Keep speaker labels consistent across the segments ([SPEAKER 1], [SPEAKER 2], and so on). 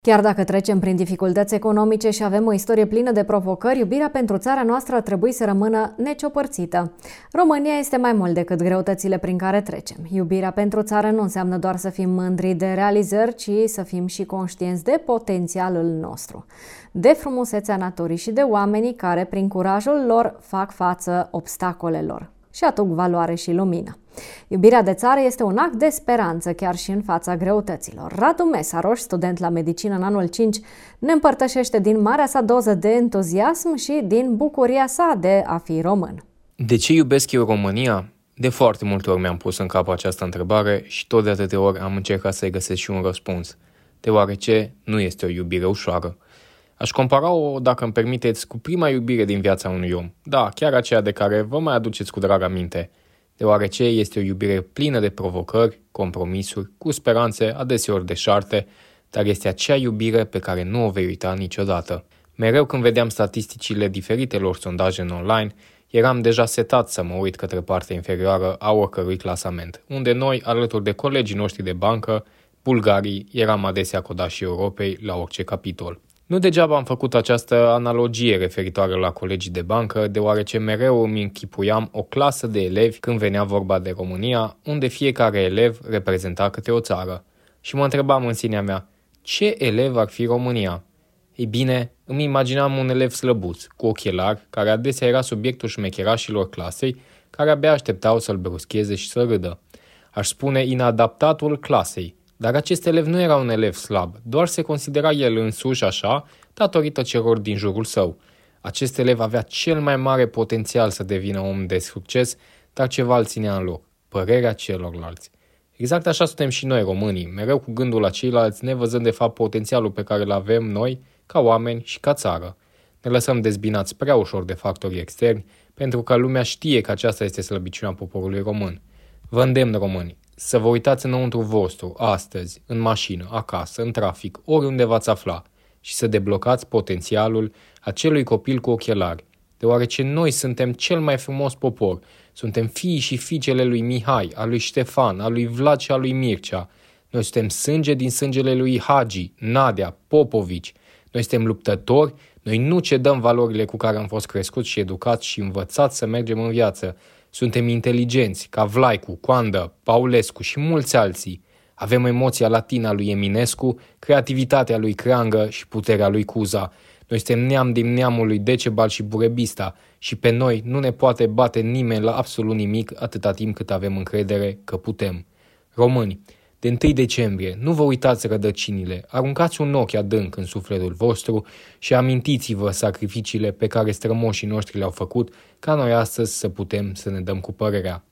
[SPEAKER 1] Chiar dacă trecem prin dificultăți economice și avem o istorie plină de provocări, iubirea pentru țara noastră ar trebui să rămână neciopărțită. România este mai mult decât greutățile prin care trecem. Iubirea pentru țară nu înseamnă doar să fim mândri de realizări, ci să fim și conștienți de potențialul nostru, de frumusețea naturii și de oamenii care, prin curajul lor, fac față obstacolelor și aduc valoare și lumină. Iubirea de țară este un act de speranță chiar și în fața greutăților. Radu Mesaroș, student la medicină în anul 5, ne împărtășește din marea sa doză de entuziasm și din bucuria sa de a fi român.
[SPEAKER 2] De ce iubesc eu România? De foarte multe ori mi-am pus în cap această întrebare și tot de atâtea ori am încercat să-i găsesc și un răspuns. Deoarece nu este o iubire ușoară. Aș compara-o, dacă îmi permiteți, cu prima iubire din viața unui om. Da, chiar aceea de care vă mai aduceți cu drag aminte. Deoarece este o iubire plină de provocări, compromisuri, cu speranțe, adeseori deșarte, dar este acea iubire pe care nu o vei uita niciodată. Mereu când vedeam statisticile diferitelor sondaje în online, eram deja setat să mă uit către partea inferioară a oricărui clasament, unde noi, alături de colegii noștri de bancă, bulgarii, eram adesea codașii Europei la orice capitol. Nu degeaba am făcut această analogie referitoare la colegii de bancă, deoarece mereu îmi închipuiam o clasă de elevi când venea vorba de România, unde fiecare elev reprezenta câte o țară. Și mă întrebam în sinea mea, ce elev ar fi România? Ei bine, îmi imaginam un elev slăbuț, cu ochelari, care adesea era subiectul șmecherașilor clasei, care abia așteptau să-l bruscheze și să râdă. Aș spune inadaptatul clasei. Dar acest elev nu era un elev slab, doar se considera el însuși așa, datorită celor din jurul său. Acest elev avea cel mai mare potențial să devină om de succes, dar ceva îl ținea în loc, părerea celorlalți. Exact așa suntem și noi românii, mereu cu gândul la ceilalți, nevăzând de fapt potențialul pe care îl avem noi, ca oameni și ca țară. Ne lăsăm dezbinați prea ușor de factorii externi, pentru că lumea știe că aceasta este slăbiciunea poporului român. Vă îndemn, români, să vă uitați înăuntru vostru, astăzi, în mașină, acasă, în trafic, oriunde v-ați afla și să deblocați potențialul acelui copil cu ochelari, deoarece noi suntem cel mai frumos popor, suntem fiii și fiicele lui Mihai, a lui Ștefan, a lui Vlad și a lui Mircea. Noi suntem sânge din sângele lui Hagi, Nadia, Popovici. Noi suntem luptători, noi nu cedăm valorile cu care am fost crescuți și educați și învățați să mergem în viață. Suntem inteligenți, ca Vlaicu, Coandă, Paulescu și mulți alții. Avem emoția latină a lui Eminescu, creativitatea lui Creangă și puterea lui Cuza. Noi suntem neam din neamul lui Decebal și Burebista și pe noi nu ne poate bate nimeni la absolut nimic atâta timp cât avem încredere că putem. Români, de 1 decembrie, nu vă uitați rădăcinile, aruncați un ochi adânc în sufletul vostru și amintiți-vă sacrificiile pe care strămoșii noștri le-au făcut ca noi astăzi să putem să ne dăm cu părerea.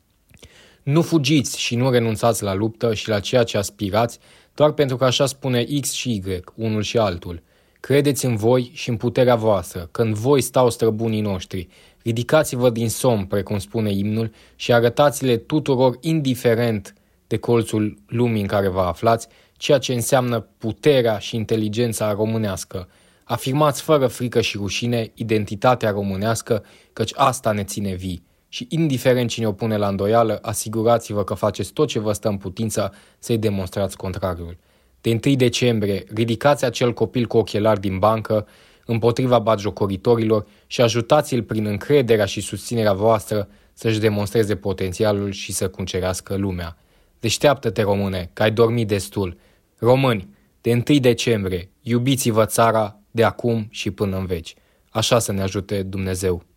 [SPEAKER 2] Nu fugiți și nu renunțați la luptă și la ceea ce aspirați doar pentru că așa spune X și Y, unul și altul. Credeți în voi și în puterea voastră, că în voi stau străbunii noștri. Ridicați-vă din somn, precum spune imnul, și arătați-le tuturor, indiferent de colțul lumii în care vă aflați, ceea ce înseamnă puterea și inteligența românească. Afirmați fără frică și rușine identitatea românească, căci asta ne ține vii. Și indiferent cine o pune la îndoială, asigurați-vă că faceți tot ce vă stă în putință să-i demonstrați contrariul. De 1 decembrie, ridicați acel copil cu ochelari din bancă împotriva batjocoritorilor și ajutați-l prin încrederea și susținerea voastră să-și demonstreze potențialul și să cucerească lumea. Deșteaptă-te, române, că ai dormit destul. Români, de 1 decembrie, iubiți-vă țara de acum și până în veci. Așa să ne ajute Dumnezeu.